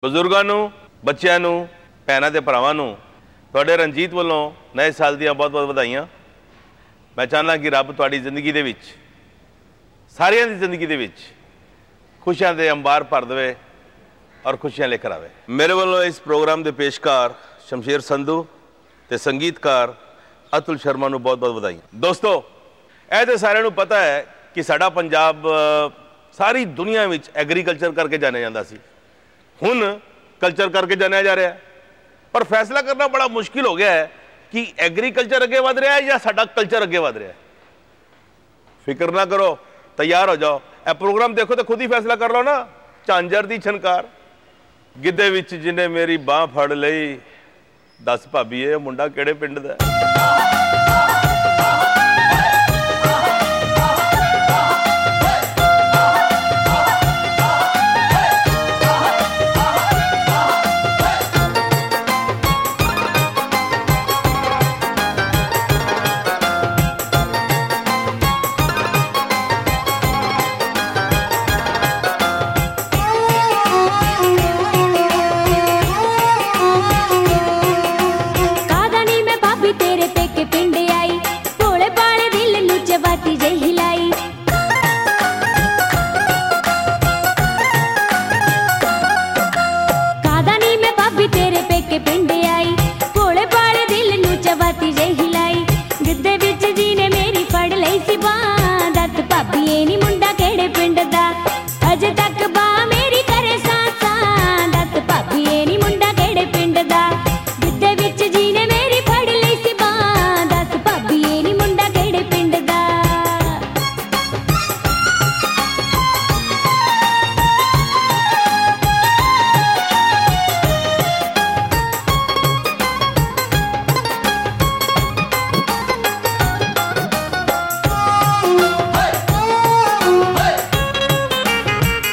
ਬਜ਼ੁਰਗਾਂ ਨੂੰ, ਬੱਚਿਆਂ ਨੂੰ, ਭੈਣਾਂ ਤੇ ਭਰਾਵਾਂ ਨੂੰ ਤੁਹਾਡੇ ਰਣਜੀਤ ਵੱਲੋਂ ਨਵੇਂ ਸਾਲ ਦੀਆਂ ਬਹੁਤ-ਬਹੁਤ ਵਧਾਈਆਂ। मैं चाहना कि रब तुहाडी जिंदगी दे विच, सारियां दी जिंदगी दे विच खुशियां दे अंबार भर देवे और खुशियां लेकर आवे। मेरे वालों इस प्रोग्राम के पेशकार शमशेर संधू ते संगीतकार अतुल शर्मा नूं बहुत बहुत ਵਧਾਈਆਂ। दोस्तों ਇਹ तो सारिਆਂ नूं पता है कि साडा पंजाब सारी दुनिया विच एग्रीकल्चर करके जाने जाता सी, हुण कल्चर करके जाने जा रहा है। पर फैसला करना बड़ा मुश्किल हो गया है कि एग्रीकल्चर अगे वध रहा है या साडा कल्चर अगे वध रहा है। फिक्र ना करो, तैयार हो जाओ। ए प्रोग्राम देखो तो खुद ही फैसला कर लो ना। झांझर दी छनकार गिद्धे विच जिन्हें मेरी बांह फड़ लई, दस भाभी ये मुंडा किहड़े पिंड दा है।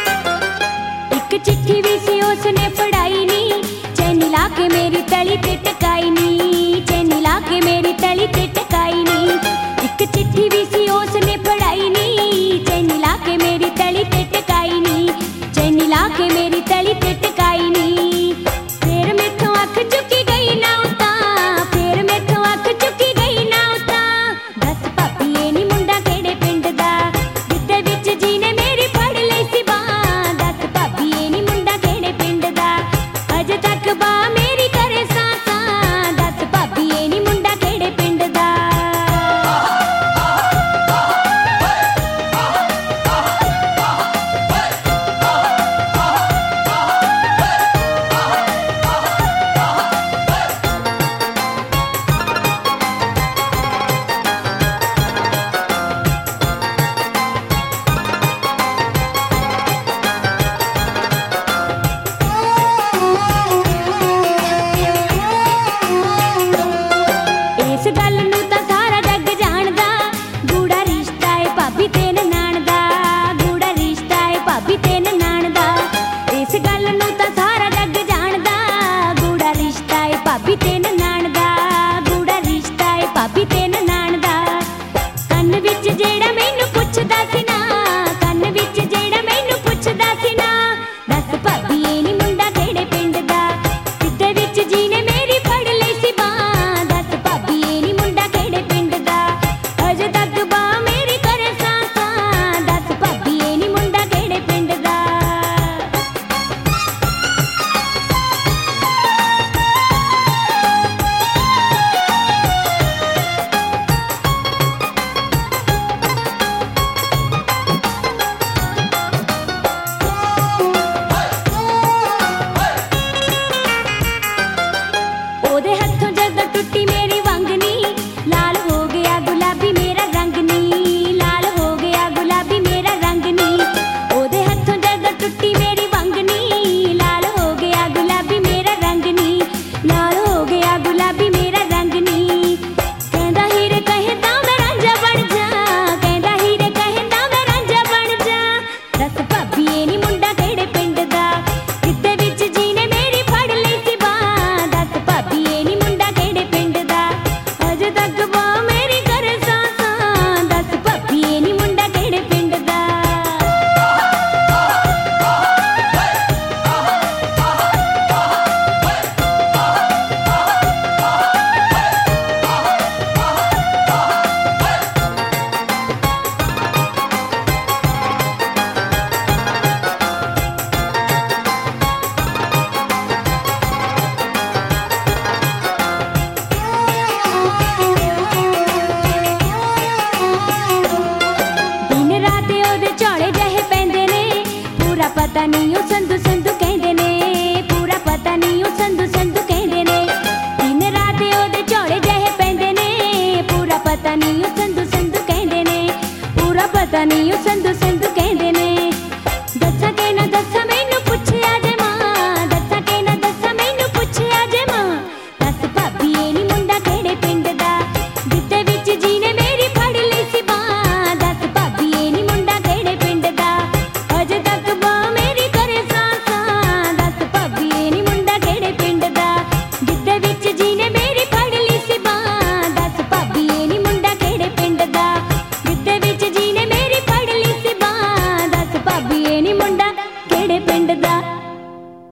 चिट्ठी भी सी उसने पढ़ाई नी, चैन ला के मेरी तली पे